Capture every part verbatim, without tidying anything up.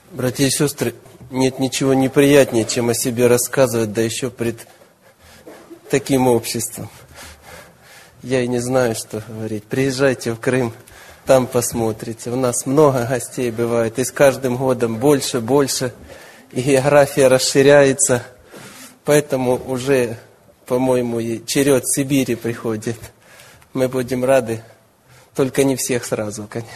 Братья и сестры, нет ничего неприятнее, чем о себе рассказывать, да еще пред таким обществом. Я и не знаю, что говорить. Приезжайте в Крым, там посмотрите. У нас много гостей бывает, и с каждым годом больше, больше. И география расширяется, поэтому уже, по-моему, и черед Сибири приходит. Мы будем рады, только не всех сразу, конечно.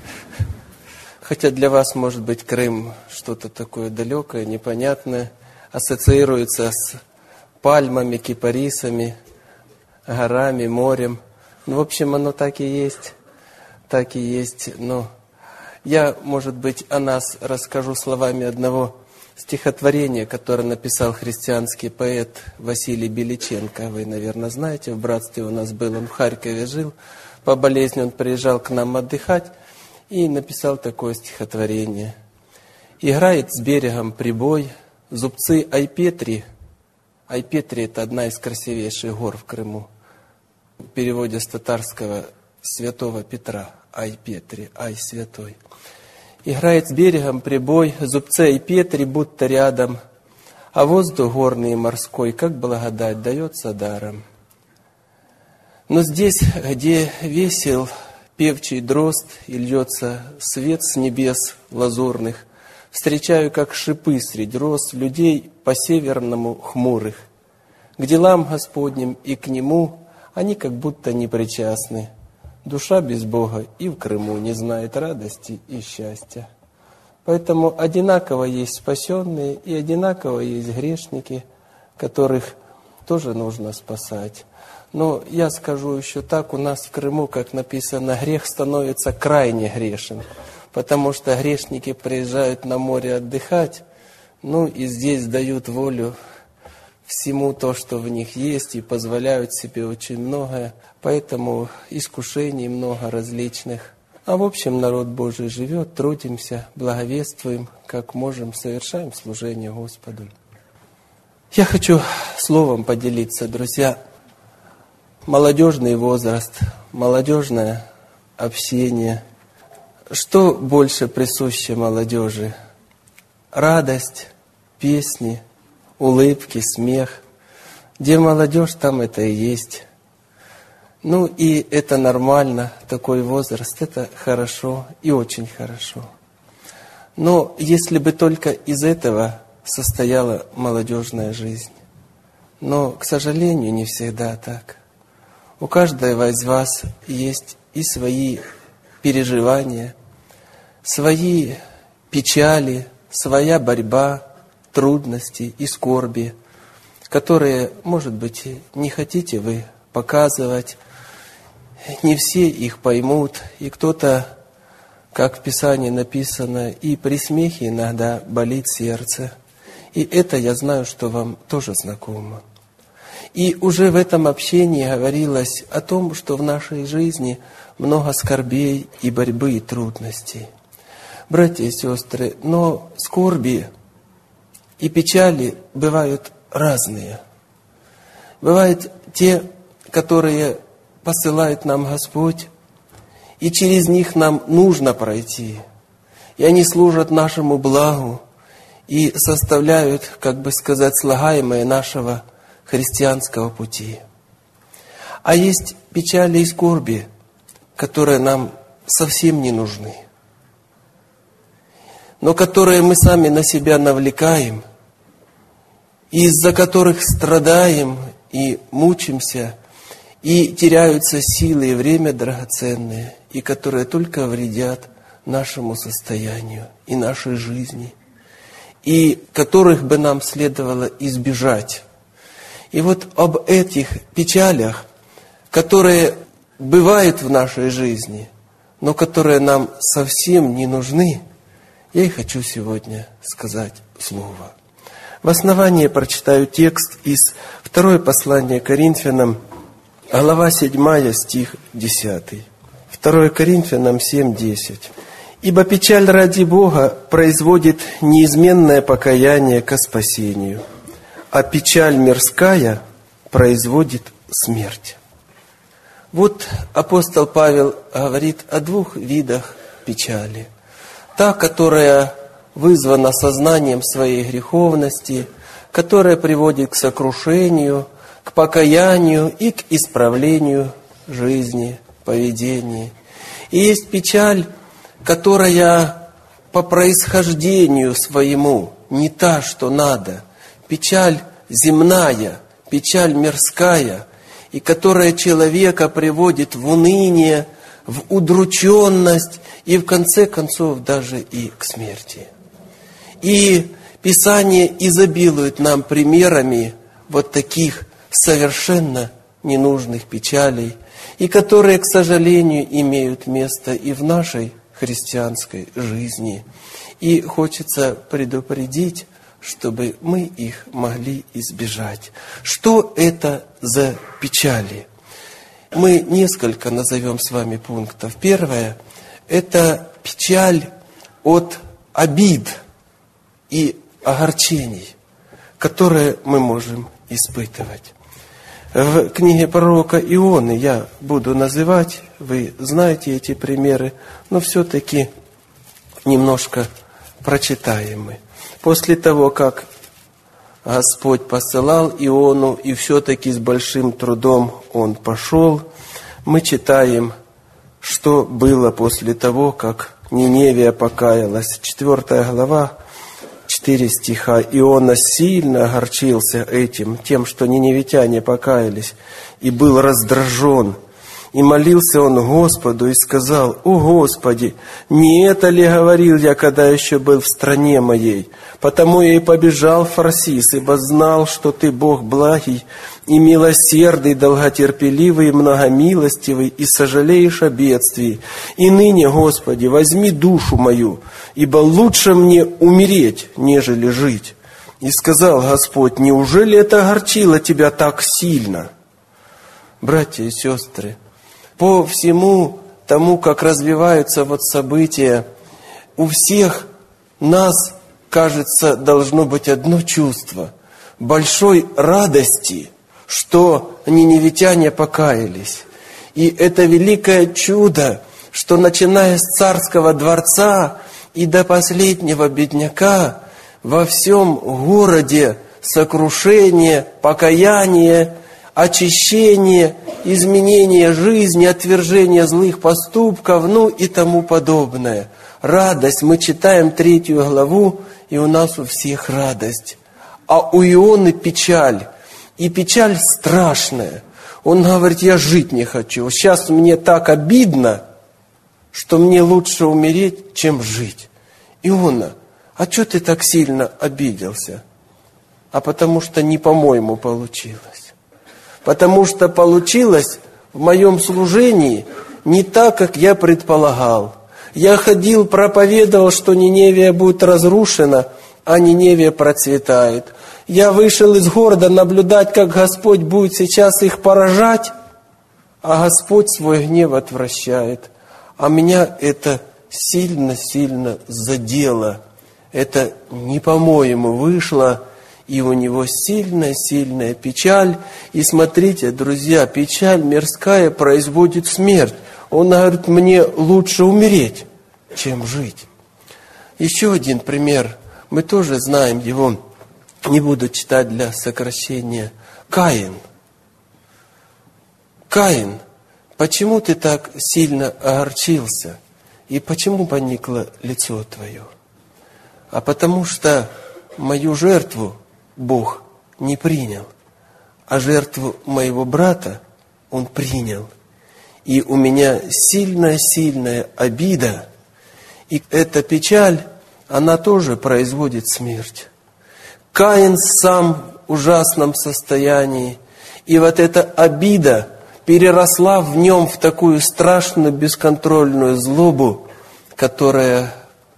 Хотя для вас, может быть, Крым что-то такое далекое, непонятное, ассоциируется с пальмами, кипарисами, горами, морем. Ну, в общем, оно так и есть, так и есть. Но я, может быть, о нас расскажу словами одного стихотворения, которое написал христианский поэт Василий Беличенко. Вы, наверное, знаете, в братстве у нас был, он в Харькове жил. По болезни он приезжал к нам отдыхать и написал такое стихотворение. «Играет с берегом прибой, зубцы Айпетри». Айпетри – это одна из красивейших гор в Крыму. В переводе с татарского святого Петра. Айпетри, Ай святой. Играет с берегом прибой, зубцы Айпетри будто рядом, а воздух горный и морской, как благодать, дается даром. Но здесь, где весел певчий дрозд и льется свет с небес лазурных, встречаю, как шипы средь роз, людей по-северному хмурых. К делам Господним и к Нему они как будто не причастны. Душа без Бога и в Крыму не знает радости и счастья. Поэтому одинаково есть спасенные и одинаково есть грешники, которых тоже нужно спасать. Но я скажу еще так, у нас в Крыму, как написано, грех становится крайне грешен, потому что грешники приезжают на море отдыхать, ну и здесь дают волю всему то, что в них есть, и позволяют себе очень многое. Поэтому искушений много различных. А в общем, народ Божий живет, трудимся, благовествуем, как можем, совершаем служение Господу. Я хочу словом поделиться, друзья. Молодежный возраст, молодежное общение. Что больше присуще молодежи? Радость, песни, улыбки, смех. Где молодежь, там это и есть. Ну и это нормально, такой возраст, это хорошо и очень хорошо. Но если бы только из этого состояла молодежная жизнь. Но, к сожалению, не всегда так. У каждого из вас есть и свои переживания, свои печали, своя борьба, трудности и скорби, которые, может быть, не хотите вы показывать, не все их поймут, и кто-то, как в Писании написано, и при смехе иногда болит сердце. И это я знаю, что вам тоже знакомо. И уже в этом общении говорилось о том, что в нашей жизни много скорбей и борьбы и трудностей. Братья и сестры, но скорби и печали бывают разные. Бывают те, которые посылает нам Господь, и через них нам нужно пройти. И они служат нашему благу и составляют, как бы сказать, слагаемое нашего христианского пути. А есть печали и скорби, которые нам совсем не нужны, но которые мы сами на себя навлекаем, и из-за которых страдаем и мучимся, и теряются силы и время драгоценные, и которые только вредят нашему состоянию и нашей жизни, и которых бы нам следовало избежать. И вот об этих печалях, которые бывают в нашей жизни, но которые нам совсем не нужны, я и хочу сегодня сказать слово. В основании прочитаю текст из второе послание Коринфянам, глава седьмая, стих десятый. второе Коринфянам семь, десять. «Ибо печаль ради Бога производит неизменное покаяние ко спасению, а печаль мирская производит смерть». Вот апостол Павел говорит о двух видах печали. Та, которая вызвана сознанием своей греховности, которая приводит к сокрушению, к покаянию и к исправлению жизни, поведения. И есть печаль, которая по происхождению своему не та, что надо. Печаль земная, печаль мирская, и которая человека приводит в уныние, в удрученность и в конце концов даже и к смерти. И Писание изобилует нам примерами вот таких совершенно ненужных печалей, и которые, к сожалению, имеют место и в нашей христианской жизни. И хочется предупредить, чтобы мы их могли избежать. Что это за печали? Мы несколько назовем с вами пунктов. Первое – это печаль от обид и огорчений, которые мы можем испытывать. В книге пророка Ионы я буду называть, вы знаете эти примеры, но все-таки немножко прочитаем мы. После того, как Господь посылал Иону, и все-таки с большим трудом он пошел, мы читаем, что было после того, как Ниневия покаялась. Четвертая глава, четыре стиха. Иона сильно огорчился этим, тем, что ниневитяне покаялись, и был раздражен. И молился он Господу и сказал: «О Господи, не это ли говорил я, когда еще был в стране моей? Потому я и побежал в Фарсис, ибо знал, что Ты Бог благий и милосердный, долготерпеливый и многомилостивый, и сожалеешь о бедствии. И ныне, Господи, возьми душу мою, ибо лучше мне умереть, нежели жить». И сказал Господь: «Неужели это огорчило тебя так сильно?» Братья и сестры, по всему тому, как развиваются вот события, у всех нас, кажется, должно быть одно чувство – большой радости, что ниневитяне покаялись. И это великое чудо, что начиная с царского дворца и до последнего бедняка, во всем городе сокрушение, покаяние, очищение, изменение жизни, отвержение злых поступков, ну и тому подобное. Радость. Мы читаем третью главу, и у нас у всех радость. А у Ионы печаль. И печаль страшная. Он говорит: я жить не хочу. Сейчас мне так обидно, что мне лучше умереть, чем жить. Иона, а что ты так сильно обиделся? А потому что не по-моему получилось. Потому что получилось в моем служении не так, как я предполагал. Я ходил, проповедовал, что Ниневия будет разрушена, а Ниневия процветает. Я вышел из города наблюдать, как Господь будет сейчас их поражать, а Господь свой гнев отвращает. А меня это сильно-сильно задело. Это не по-моему вышло. И у него сильная-сильная печаль. И смотрите, друзья, печаль мирская производит смерть. Он говорит: мне лучше умереть, чем жить. Еще один пример. Мы тоже знаем его. Не буду читать для сокращения. Каин. Каин, почему ты так сильно огорчился? И почему поникло лицо твое? А потому что мою жертву Бог не принял, а жертву моего брата Он принял. И у меня сильная-сильная обида, и эта печаль, она тоже производит смерть. Каин сам в ужасном состоянии, и вот эта обида переросла в нем в такую страшную бесконтрольную злобу, которая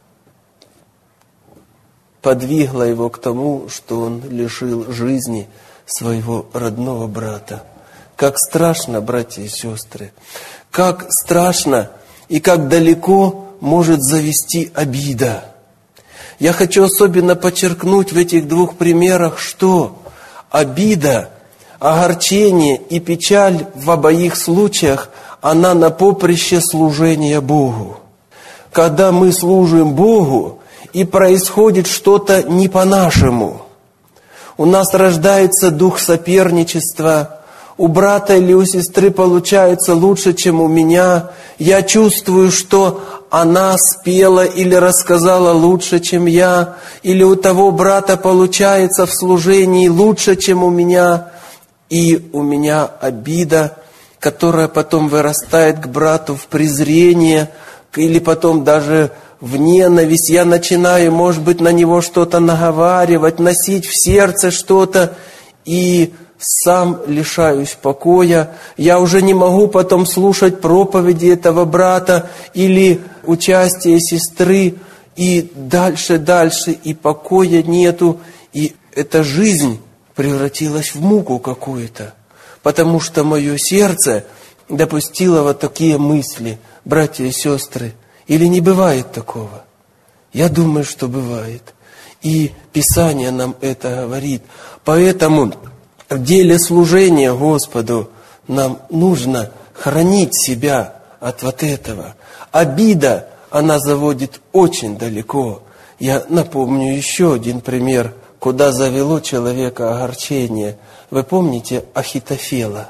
подвигло его к тому, что он лишил жизни своего родного брата. Как страшно, братья и сестры, как страшно и как далеко может завести обида. Я хочу особенно подчеркнуть в этих двух примерах, что обида, огорчение и печаль в обоих случаях, она на поприще служения Богу. Когда мы служим Богу, и происходит что-то не по-нашему. У нас рождается дух соперничества. У брата или у сестры получается лучше, чем у меня. Я чувствую, что она спела или рассказала лучше, чем я. Или у того брата получается в служении лучше, чем у меня. И у меня обида, которая потом вырастает к брату в презрение, или потом даже в ненависть. Я начинаю, может быть, на него что-то наговаривать, носить в сердце что-то, и сам лишаюсь покоя. Я уже не могу потом слушать проповеди этого брата или участие сестры, и дальше, дальше, и покоя нету, и эта жизнь превратилась в муку какую-то, потому что мое сердце допустило вот такие мысли, братья и сестры. Или не бывает такого? Я думаю, что бывает. И Писание нам это говорит. Поэтому в деле служения Господу нам нужно хранить себя от вот этого. Обида, она заводит очень далеко. Я напомню еще один пример, куда завело человека огорчение. Вы помните Ахитофела?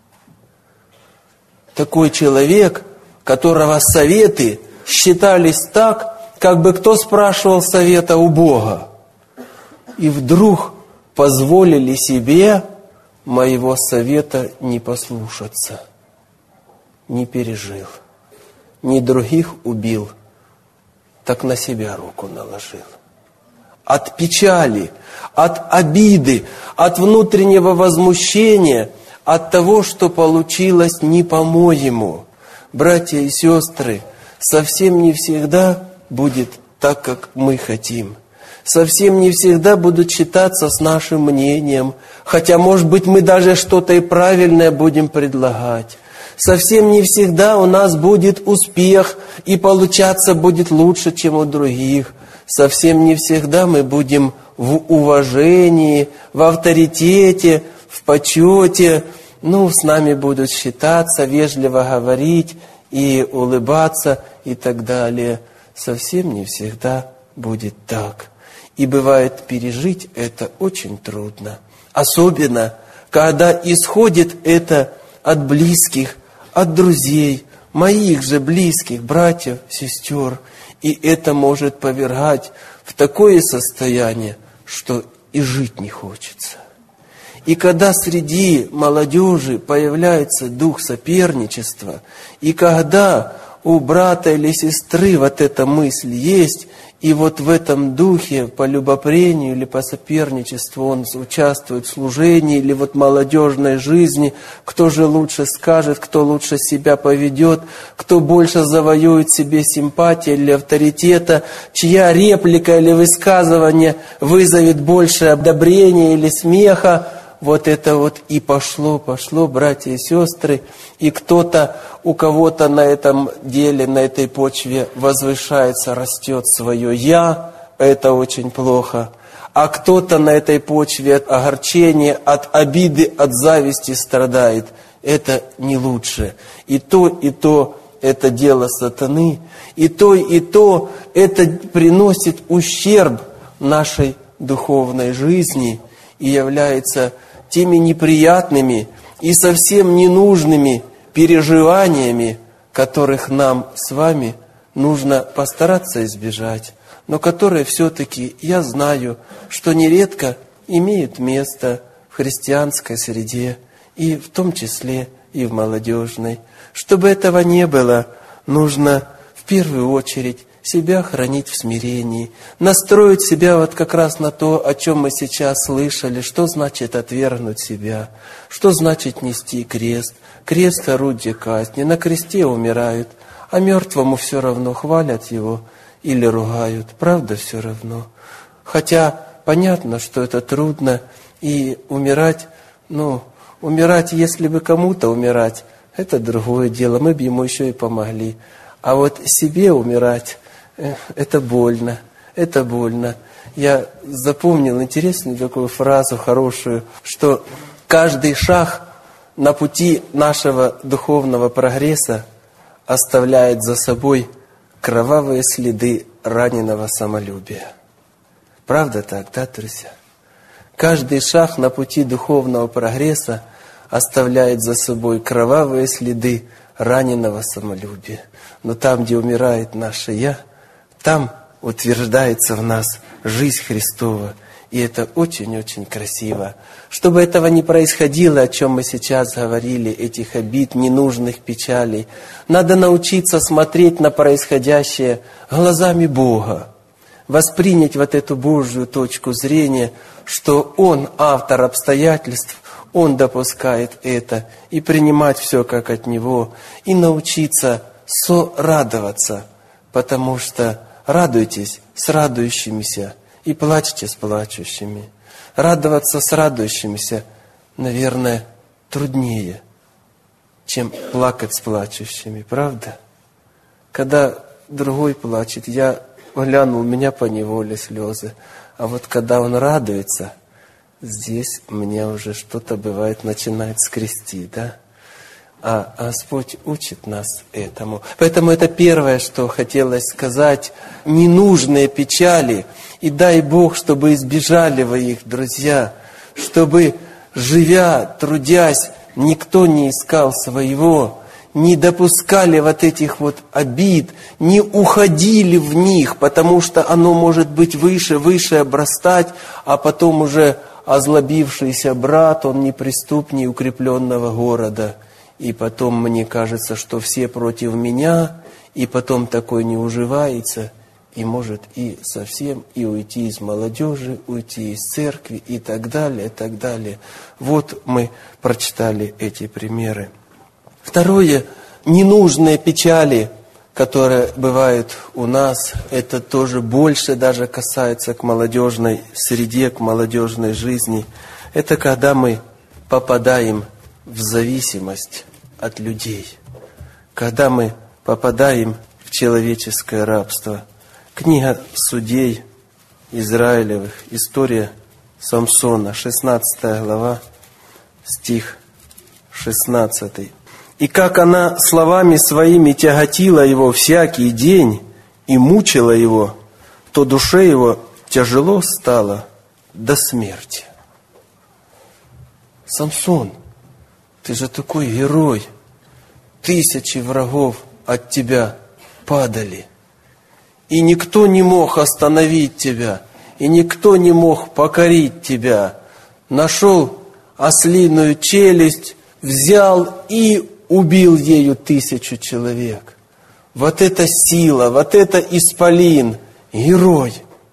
Такой человек, которого советы считались так, как бы кто спрашивал совета у Бога. И вдруг позволили себе моего совета не послушаться. Не пережил. Не других убил, так на себя руку наложил. От печали, от обиды, от внутреннего возмущения, от того, что получилось не по-моему. Братья и сестры, совсем не всегда будет так, как мы хотим. Совсем не всегда будут считаться с нашим мнением. Хотя, может быть, мы даже что-то и правильное будем предлагать. Совсем не всегда у нас будет успех, и получаться будет лучше, чем у других. Совсем не всегда мы будем в уважении, в авторитете, в почете. Ну, с нами будут считаться, вежливо говорить и улыбаться и так далее. Совсем не всегда будет так. И бывает, пережить это очень трудно. Особенно, когда исходит это от близких, от друзей, моих же близких, братьев, сестер. И это может повергать в такое состояние, что и жить не хочется. И когда среди молодежи появляется дух соперничества, и когда у брата или сестры вот эта мысль есть, и вот в этом духе по любопрению или по соперничеству он участвует в служении или вот молодежной жизни, кто же лучше скажет, кто лучше себя поведет, кто больше завоюет себе симпатии или авторитета, чья реплика или высказывание вызовет больше одобрения или смеха. Вот это вот и пошло, пошло, братья и сестры, и кто-то, у кого-то на этом деле, на этой почве возвышается, растет свое «я», это очень плохо. А кто-то на этой почве от огорчения, от обиды, от зависти страдает, это не лучше. И то, и то это дело сатаны, и то, и то это приносит ущерб нашей духовной жизни и является теми неприятными и совсем ненужными переживаниями, которых нам с вами нужно постараться избежать, но которые все-таки, я знаю, что нередко имеют место в христианской среде, и в том числе и в молодежной. Чтобы этого не было, нужно в первую очередь себя хранить в смирении, настроить себя вот как раз на то, о чем мы сейчас слышали, что значит отвергнуть себя, что значит нести крест. Крест – орудие казни, на кресте умирают, а мертвому все равно хвалят его или ругают, правда все равно. Хотя понятно, что это трудно, и умирать, ну, умирать, если бы кому-то умирать, это другое дело, мы бы ему еще и помогли. А вот себе умирать, это больно, это больно. Я запомнил интересную такую фразу хорошую, что каждый шаг на пути нашего духовного прогресса оставляет за собой кровавые следы раненого самолюбия. Правда так, да, друзья? Каждый шаг на пути духовного прогресса оставляет за собой кровавые следы раненого самолюбия. Но там, где умирает наше «я», там утверждается в нас жизнь Христова. И это очень-очень красиво. Чтобы этого не происходило, о чем мы сейчас говорили, этих обид, ненужных печалей, надо научиться смотреть на происходящее глазами Бога. Воспринять вот эту Божью точку зрения, что Он автор обстоятельств, Он допускает это, и принимать все как от Него, и научиться сорадоваться, потому что радуйтесь с радующимися и плачьте с плачущими. Радоваться с радующимися, наверное, труднее, чем плакать с плачущими, правда? Когда другой плачет, я глянул, у меня поневоле слезы. А вот когда он радуется, здесь мне уже что-то бывает начинает скрести, да? А Господь учит нас этому. Поэтому это первое, что хотелось сказать. Ненужные печали. И дай Бог, чтобы избежали вы их, друзья. Чтобы, живя, трудясь, никто не искал своего. Не допускали вот этих вот обид. Не уходили в них, потому что оно может быть выше, выше обрастать. А потом уже озлобившийся брат, он не преступнее укрепленного города. И потом мне кажется, что все против меня, и потом такой не уживается, и может и совсем и уйти из молодежи, уйти из церкви и так далее, и так далее. Вот мы прочитали эти примеры. Второе, ненужные печали, которые бывают у нас, это тоже больше даже касается к молодежной среде, к молодежной жизни. Это когда мы попадаем в зависимость от людей, когда мы попадаем в человеческое рабство. Книга Судей Израилевых, история Самсона, шестнадцатая глава, стих шестнадцатый. «И как она словами своими тяготила его всякий день и мучила его, то душе его тяжело стало до смерти». Самсон, ты же такой герой. Тысячи врагов от тебя падали. И никто не мог остановить тебя. И никто не мог покорить тебя. Нашел ослиную челюсть, взял и убил ею тысячу человек. Вот это сила, вот это исполин, герой.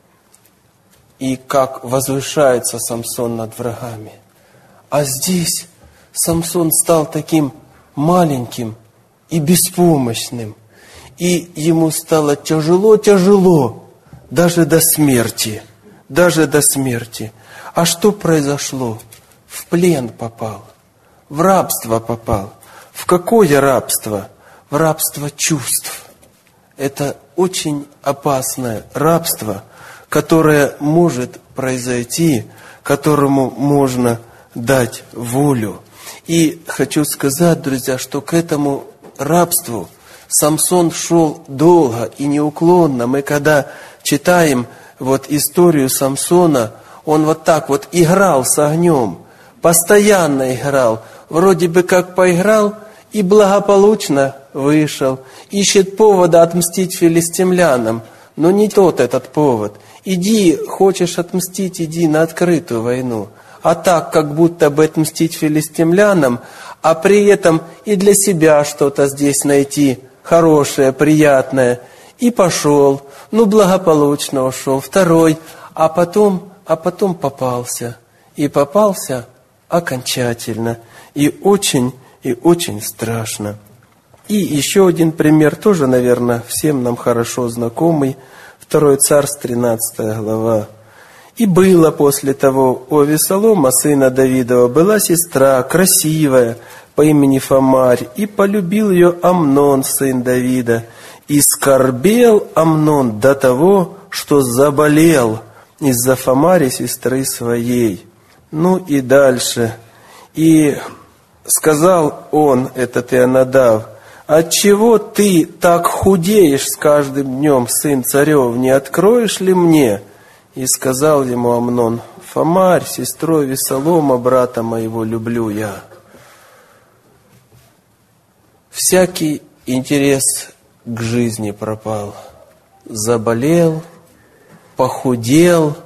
И как возвышается Самсон над врагами. А здесь Самсон стал таким маленьким и беспомощным. И ему стало тяжело-тяжело, даже до смерти. Даже до смерти. А что произошло? В плен попал. В рабство попал. В какое рабство? В рабство чувств. Это очень опасное рабство, которое может произойти, которому можно дать волю. И хочу сказать, друзья, что к этому рабству Самсон шел долго и неуклонно. Мы когда читаем вот историю Самсона, он вот так вот играл с огнем, постоянно играл. Вроде бы как поиграл и благополучно вышел. Ищет повода отмстить филистимлянам, но не тот этот повод. Иди, хочешь отмстить, иди на открытую войну. А так, как будто бы отмстить филистимлянам, а при этом и для себя что-то здесь найти хорошее, приятное. И пошел, ну благополучно ушел. Второй, а потом, а потом попался. И попался окончательно. И очень, и очень страшно. И еще один пример, тоже, наверное, всем нам хорошо знакомый. Второе Царств, тринадцатая глава. «И было после того у Авесолома, сына Давидова, была сестра, красивая, по имени Фамарь, и полюбил ее Амнон, сын Давида. И скорбел Амнон до того, что заболел из-за Фамари, сестры своей». Ну и дальше. «И сказал он, этот Ионадав, отчего ты так худеешь с каждым днем, сын царев, не откроешь ли мне? И сказал ему Амнон: Фомарь, сестрой Весолома, брата моего, люблю я. Всякий интерес к жизни пропал. Заболел, похудел,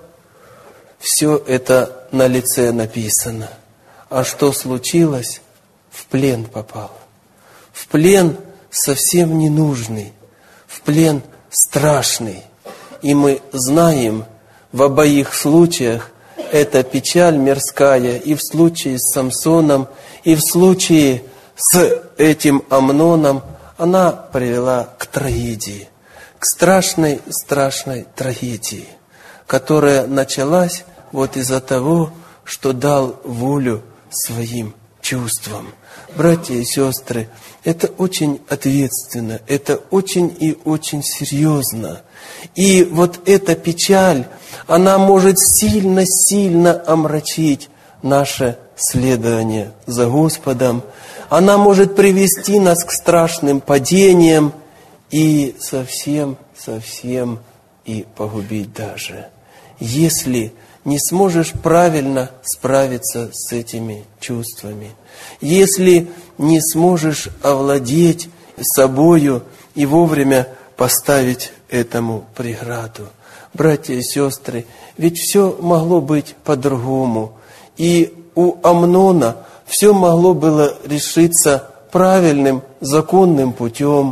все это на лице написано. А что случилось? В плен попал. В плен совсем ненужный, в плен страшный. И мы знаем, в обоих случаях это печаль мирская, и в случае с Самсоном, и в случае с этим Амноном, она привела к трагедии, к страшной, страшной трагедии, которая началась вот из-за того, что дал волю своим чувствам. Братья и сестры, это очень ответственно, это очень и очень серьезно. И вот эта печаль, она может сильно-сильно омрачить наше следование за Господом. Она может привести нас к страшным падениям и совсем-совсем и погубить даже. Если не сможешь правильно справиться с этими чувствами, если не сможешь овладеть собою и вовремя поставить этому преграду. Братья и сестры, ведь все могло быть по-другому. И у Амнона все могло было решиться правильным, законным путем.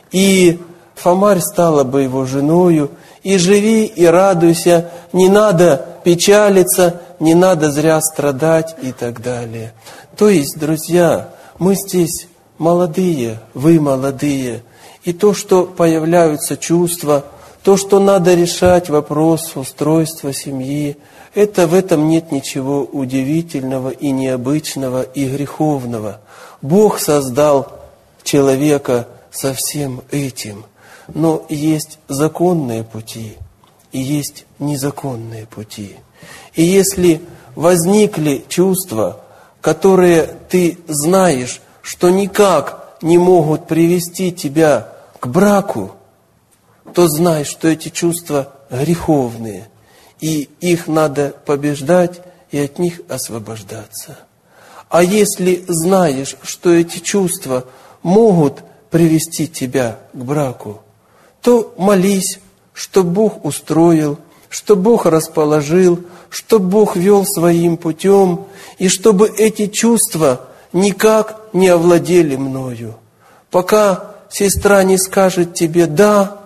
И Фомарь стала бы его женою. И живи, и радуйся, не надо печалиться, не надо зря страдать и так далее. То есть, друзья, мы здесь молодые, вы молодые. И то, что появляются чувства, то, что надо решать вопрос устройства семьи, это в этом нет ничего удивительного и необычного и греховного. Бог создал человека со всем этим. Но есть законные пути, и есть незаконные пути. И если возникли чувства, которые ты знаешь, что никак не могут привести тебя к браку, то знай, что эти чувства греховные, и их надо побеждать и от них освобождаться. А если знаешь, что эти чувства могут привести тебя к браку, то молись, что Бог устроил, что Бог расположил, что Бог вел своим путем, и чтобы эти чувства никак не овладели мною. Пока сестра не скажет тебе «да»,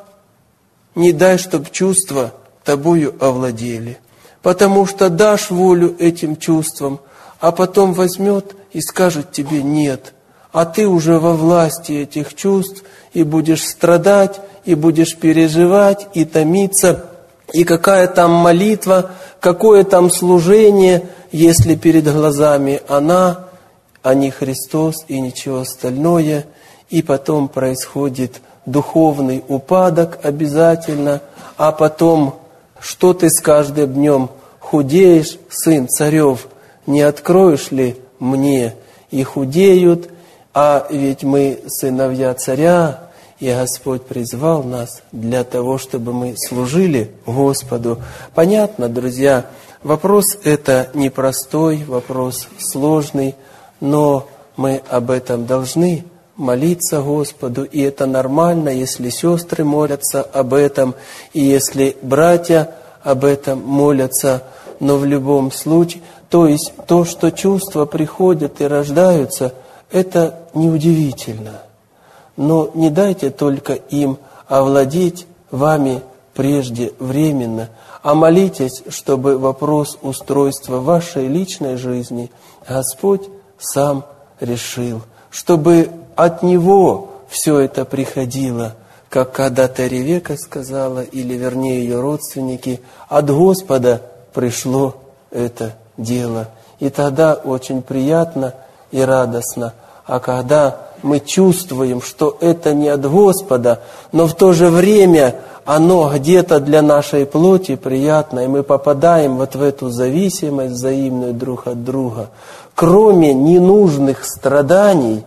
не дай, чтоб чувства тобою овладели. Потому что дашь волю этим чувствам, а потом возьмет и скажет тебе «нет». А ты уже во власти этих чувств и будешь страдать, и будешь переживать, и томиться, и какая там молитва, какое там служение, если перед глазами она, а не Христос и ничего остальное, и потом происходит духовный упадок обязательно, а потом, что ты с каждым днем худеешь, сын царев, не откроешь ли мне? И худеют, а ведь мы сыновья царя, и Господь призвал нас для того, чтобы мы служили Господу. Понятно, друзья, вопрос это непростой, вопрос сложный, но мы об этом должны молиться Господу, и это нормально, если сестры молятся об этом, и если братья об этом молятся, но в любом случае, то есть то, что чувства приходят и рождаются, это неудивительно. Но не дайте только им овладеть вами преждевременно, а молитесь, чтобы вопрос устройства вашей личной жизни Господь сам решил, чтобы от Него все это приходило, как когда-то Ревека сказала, или вернее ее родственники, от Господа пришло это дело. И тогда очень приятно и радостно. А когда мы чувствуем, что это не от Господа, но в то же время оно где-то для нашей плоти приятно, и мы попадаем вот в эту зависимость взаимную друг от друга, кроме ненужных страданий,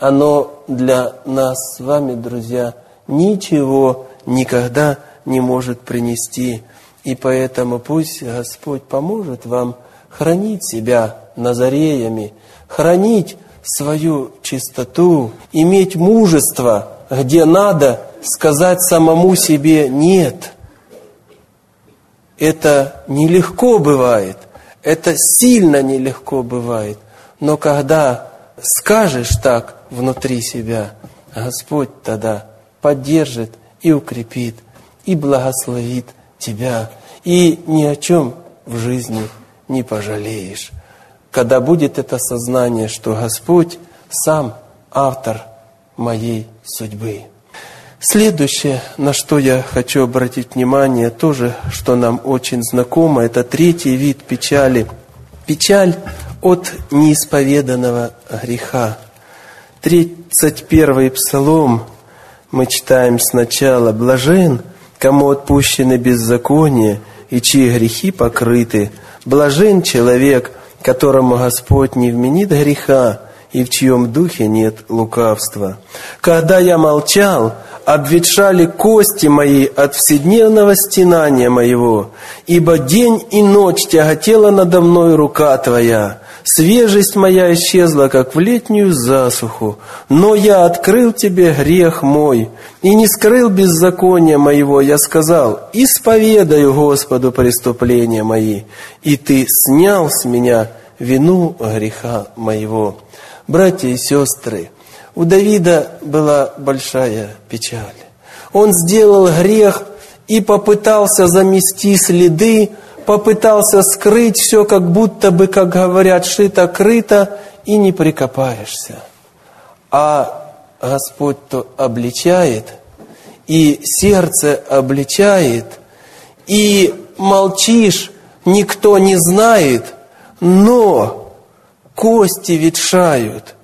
оно для нас с вами, друзья, ничего никогда не может принести. И поэтому пусть Господь поможет вам хранить себя назареями, хранить свою чистоту, иметь мужество, где надо сказать самому себе «нет». Это нелегко бывает, это сильно нелегко бывает. Но когда скажешь так внутри себя, Господь тогда поддержит и укрепит, и благословит тебя. И ни о чем в жизни не пожалеешь. Когда будет это сознание, что Господь сам автор моей судьбы. Следующее, на что я хочу обратить внимание, тоже, что нам очень знакомо, это третий вид печали. Печаль от неисповеданного греха. тридцать первый Псалом мы читаем сначала: «Блажен, кому отпущены беззакония, и чьи грехи покрыты. Блажен человек, которому Господь не вменит греха, и в чьем духе нет лукавства. Когда я молчал, обветшали кости мои от вседневного стенания моего, ибо день и ночь тяготела надо мной рука Твоя. Свежесть моя исчезла, как в летнюю засуху, но я открыл Тебе грех мой и не скрыл беззакония моего. Я сказал: исповедаю Господу преступления мои, и Ты снял с меня вину греха моего». Братья и сестры, у Давида была большая печаль. Он сделал грех и попытался замести следы, попытался скрыть все, как будто бы, как говорят, шито-крыто, и не прикопаешься. А Господь то обличает, и сердце обличает, и молчишь, никто не знает, но кости ветшают,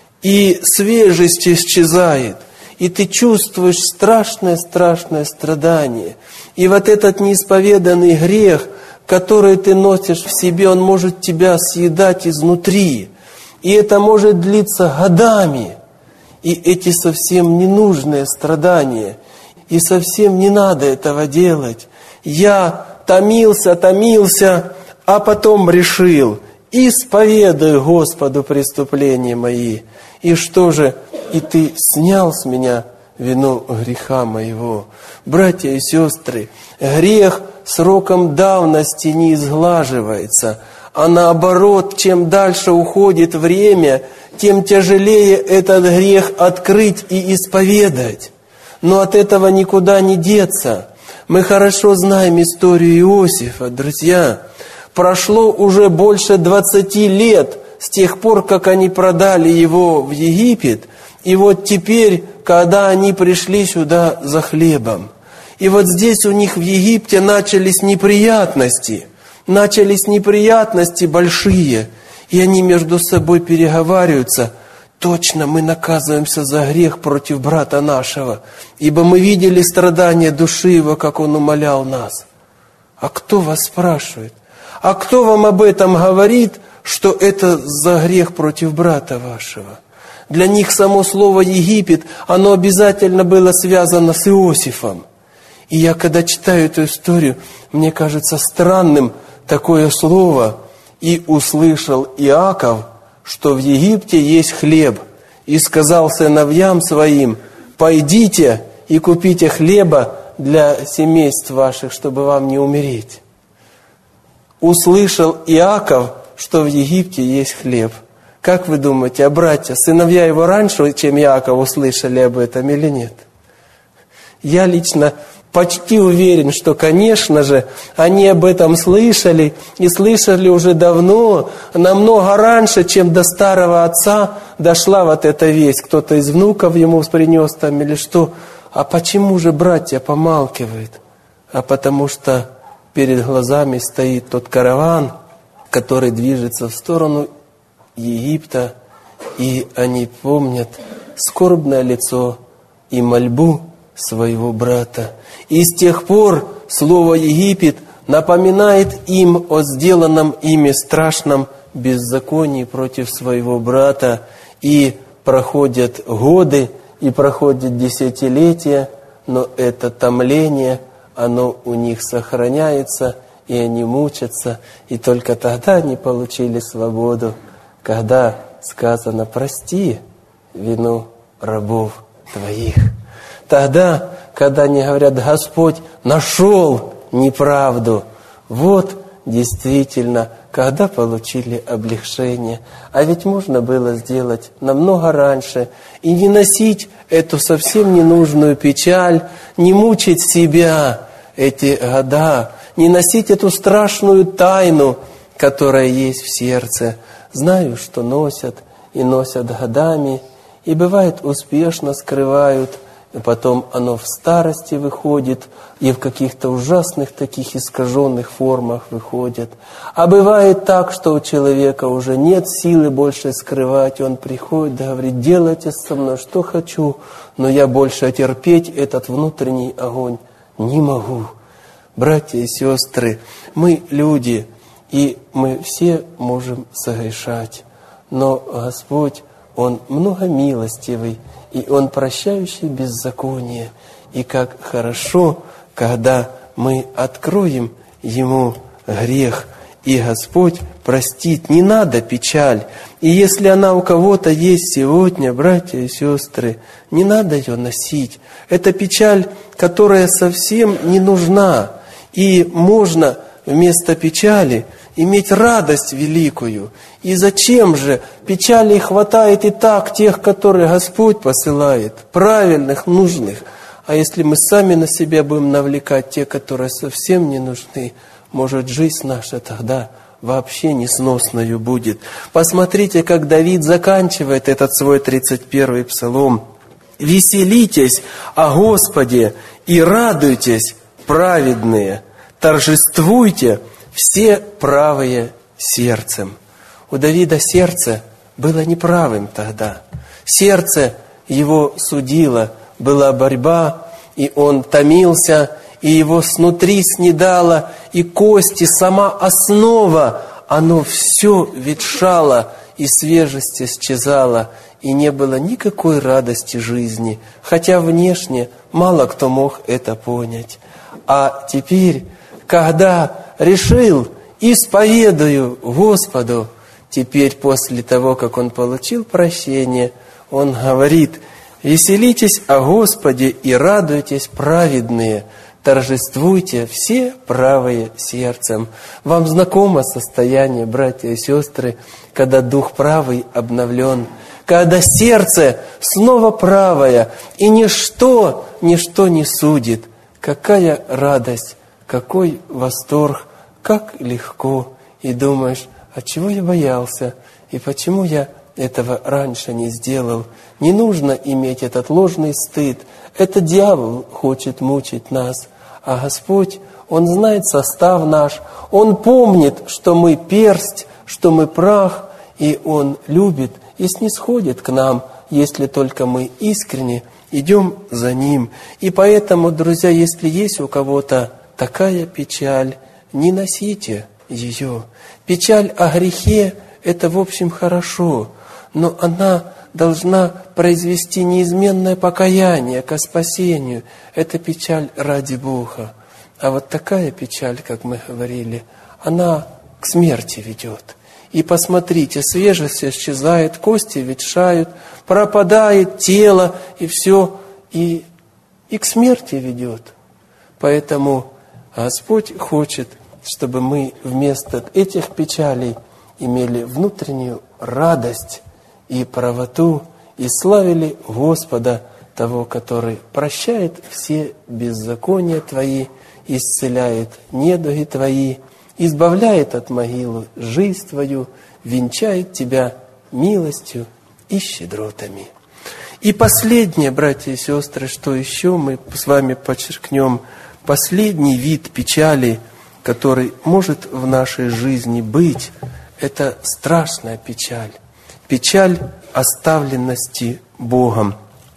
и свежесть исчезает, и ты чувствуешь страшное-страшное страдание. И вот этот неисповеданный грех, который ты носишь в себе, он может тебя съедать изнутри. И это может длиться годами. И эти совсем ненужные страдания. И совсем не надо этого делать. Я томился, томился, а потом решил: исповедую Господу преступления мои. И что же? И Ты снял с меня вину греха моего. Братья и сестры, грех сроком давности не изглаживается, а наоборот, чем дальше уходит время, тем тяжелее этот грех открыть и исповедать. Но от этого никуда не деться. Мы хорошо знаем историю Иосифа, друзья. Прошло уже больше двадцати лет с тех пор, как они продали его в Египет. И вот теперь, когда они пришли сюда за хлебом, и вот здесь у них в Египте начались неприятности, начались неприятности большие, и они между собой переговариваются: точно мы наказываемся за грех против брата нашего, ибо мы видели страдания души его, как он умолял нас. А кто вас спрашивает? А кто вам об этом говорит, что это за грех против брата вашего? Для них само слово «Египет», оно обязательно было связано с Иосифом. И я, когда читаю эту историю, мне кажется странным такое слово: «И услышал Иаков, что в Египте есть хлеб, и сказал сыновьям своим: пойдите и купите хлеба для семейств ваших, чтобы вам не умереть». Услышал Иаков, что в Египте есть хлеб. Как вы думаете, а братья, сыновья его раньше, чем Иаков, услышали об этом или нет? Я лично почти уверен, что, конечно же, они об этом слышали, и слышали уже давно, намного раньше, чем до старого отца дошла вот эта весть. Кто-то из внуков ему принес там или что. А почему же братья помалкивают? А потому что перед глазами стоит тот караван, который движется в сторону Египта, и они помнят скорбное лицо и мольбу своего брата. И с тех пор слово «Египет» напоминает им о сделанном ими страшном беззаконии против своего брата. И проходят годы и проходят десятилетия, но это томление, оно у них сохраняется, и они мучатся, и только тогда они получили свободу, когда сказано: «Прости вину рабов твоих». Тогда, когда они говорят: «Господь нашел неправду», вот действительно, когда получили облегчение. А ведь можно было сделать намного раньше и не носить эту совсем ненужную печаль, не мучить себя эти года, не носить эту страшную тайну, которая есть в сердце. Знаю, что носят, и носят годами, и бывает успешно скрывают, и потом оно в старости выходит, и в каких-то ужасных таких искаженных формах выходит. А бывает так, что у человека уже нет силы больше скрывать, он приходит и говорит: «Делайте со мной что хочу, но я больше терпеть этот внутренний огонь не могу». Братья и сестры, мы люди, и мы все можем согрешать, но Господь, Он многомилостивый, и Он прощающий беззаконие. И как хорошо, когда мы откроем Ему грех, и Господь простит. Не надо печаль. И если она у кого-то есть сегодня, братья и сестры, не надо ее носить. Это печаль, которая совсем не нужна. И можно вместо печали иметь радость великую. И зачем же? Печали хватает и так тех, которые Господь посылает, правильных, нужных. А если мы сами на себя будем навлекать те, которые совсем не нужны, может, жизнь наша тогда вообще несносную будет. Посмотрите, как Давид заканчивает этот свой тридцать первый псалом. «Веселитесь о Господе и радуйтесь, праведные, торжествуйте все правые сердцем». У Давида сердце было неправым тогда. Сердце его судило, была борьба, и он томился, и его снутри снедало, и кости, сама основа, оно все ветшало, и свежесть исчезала, и не было никакой радости жизни, хотя внешне мало кто мог это понять. А теперь, когда решил, исповедую Господу, теперь после того, как он получил прощение, он говорит: «Веселитесь о Господе и радуйтесь, праведные, торжествуйте все правые сердцем». Вам знакомо состояние, братья и сестры, когда дух правый обновлен, когда сердце снова правое, и ничто, ничто не судит. Какая радость, какой восторг, как легко. И думаешь: а чего я боялся? И почему я этого раньше не сделал? Не нужно иметь этот ложный стыд. Это дьявол хочет мучить нас. А Господь, Он знает состав наш. Он помнит, что мы персть, что мы прах. И Он любит и снисходит к нам, если только мы искренне идем за Ним. И поэтому, друзья, если есть у кого-то такая печаль, не носите ее. Печаль о грехе – это, в общем, хорошо, но она должна произвести неизменное покаяние ко спасению. Это печаль ради Бога. А вот такая печаль, как мы говорили, она к смерти ведет. И посмотрите, свежесть исчезает, кости ветшают, пропадает тело, и все, и, и к смерти ведет. Поэтому Господь хочет, чтобы мы вместо этих печалей имели внутреннюю радость и правоту, и славили Господа, того, который прощает все беззакония Твои, исцеляет недуги Твои, избавляет от могилы жизнь Твою, венчает Тебя милостью и щедротами. И последнее, братья и сестры, что еще мы с вами подчеркнем, последний вид печали, который может в нашей жизни быть, это страшная печаль. Печаль оставленности Богом.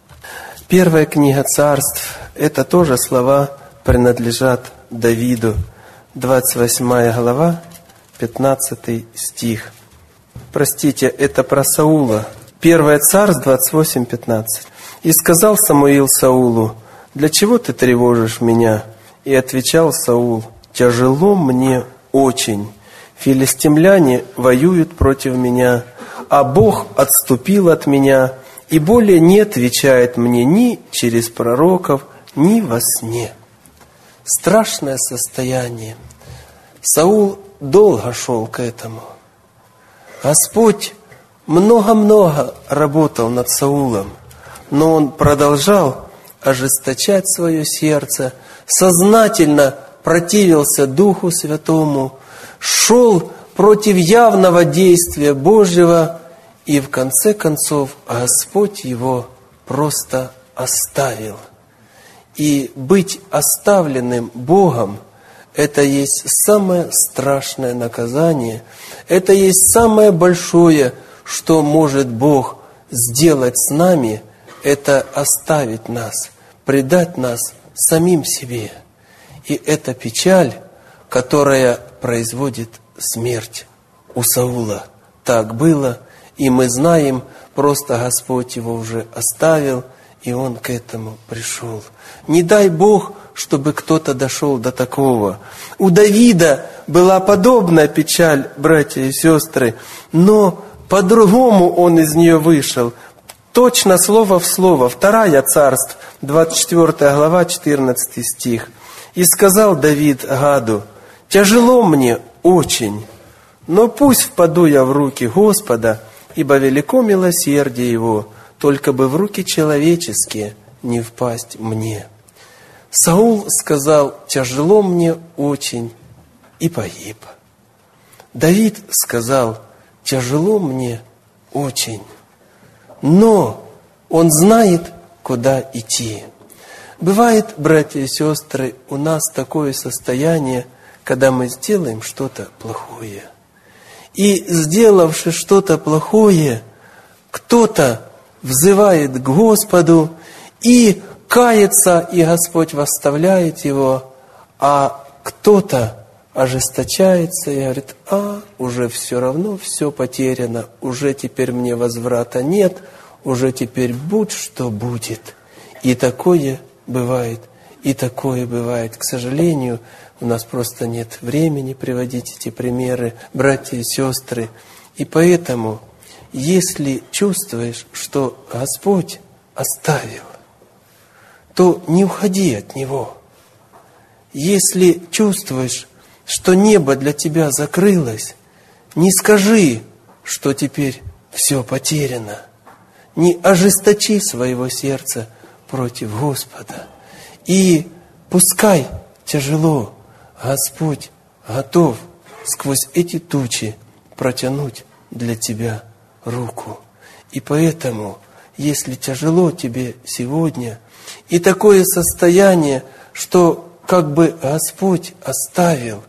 Первая книга Царств, это тоже слова принадлежат Давиду. двадцать восьмая глава, пятнадцатый стих. Простите, это про Саула, первое Царств двадцать восемь пятнадцать. «И сказал Самуил Саулу: для чего ты тревожишь меня? И отвечал Саул: тяжело мне очень. Филистимляне воюют против меня, а Бог отступил от меня, и более не отвечает мне ни через пророков, ни во сне». Страшное состояние. Саул долго шел к этому. Господь много-много работал над Саулом, но он продолжал ожесточать свое сердце, сознательно противился Духу Святому, шел против явного действия Божьего, и в конце концов Господь его просто оставил. И быть оставленным Богом — это есть самое страшное наказание, это есть самое большое, что может Бог сделать с нами, это оставить нас, предать нас самим себе. И это печаль, которая производит смерть. У Саула так было, и мы знаем, просто Господь его уже оставил, и он к этому пришел. Не дай Бог, чтобы кто-то дошел до такого. У Давида была подобная печаль, братья и сестры, но по-другому он из нее вышел. Точно слово в слово. Второе Царств, двадцать четвёртая глава, четырнадцатый стих. «И сказал Давид Гаду: тяжело мне очень, но пусть впаду я в руки Господа, ибо велико милосердие Его, только бы в руки человеческие не впасть мне». Саул сказал: тяжело мне очень, и погиб. Давид сказал: тяжело мне очень, но он знает, куда идти. Бывает, братья и сестры, у нас такое состояние, когда мы сделаем что-то плохое. И, сделавши что-то плохое, кто-то взывает к Господу и кается, и Господь восставляет его, а кто-то ожесточается и говорит: а, уже все равно все потеряно, уже теперь мне возврата нет, уже теперь будь что будет. И такое бывает, и такое бывает. К сожалению, у нас просто нет времени приводить эти примеры, братья и сестры. И поэтому, если чувствуешь, что Господь оставил, то не уходи от Него. Если чувствуешь, что небо для тебя закрылось, не скажи, что теперь все потеряно. Не ожесточи своего сердца против Господа. И пускай тяжело, Господь готов сквозь эти тучи протянуть для тебя руку. И поэтому, если тяжело тебе сегодня, и такое состояние, что как бы Господь оставил,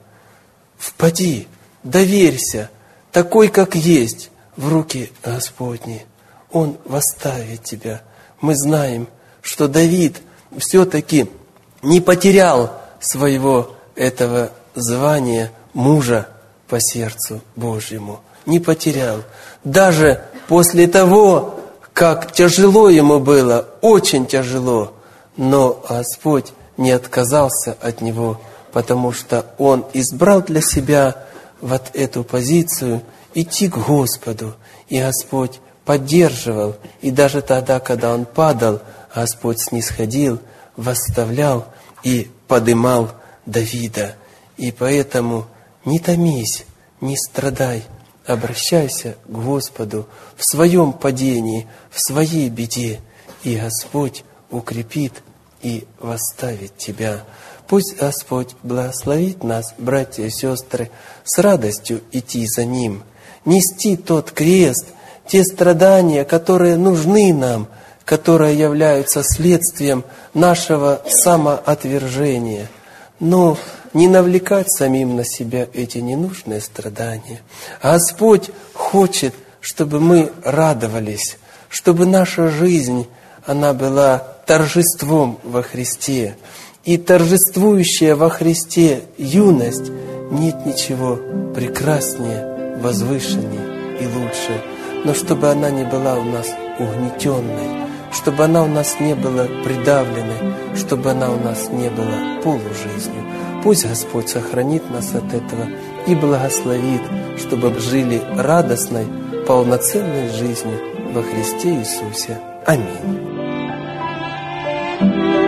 впади, доверься, такой, как есть, в руки Господни. Он восставит тебя. Мы знаем, что Давид все-таки не потерял своего этого звания мужа по сердцу Божьему. Не потерял. Даже после того, как тяжело ему было, очень тяжело, но Господь не отказался от него, потому что он избрал для себя вот эту позицию идти к Господу. И Господь поддерживал. И даже тогда, когда он падал, Господь снисходил, восставлял и подымал Давида. И поэтому не томись, не страдай, обращайся к Господу в своем падении, в своей беде, и Господь укрепит и восставит тебя. Пусть Господь благословит нас, братья и сестры, с радостью идти за Ним, нести тот крест, те страдания, которые нужны нам, которые являются следствием нашего самоотвержения. Но не навлекать самим на себя эти ненужные страдания. Господь хочет, чтобы мы радовались, чтобы наша жизнь, она была торжеством во Христе. И торжествующая во Христе юность, нет ничего прекраснее, возвышеннее и лучше. но чтобы она не была у нас угнетенной, чтобы она у нас не была придавленной, чтобы она у нас не была полужизнью. Пусть Господь сохранит нас от этого и благословит, чтобы жили радостной, полноценной жизнью во Христе Иисусе. Аминь.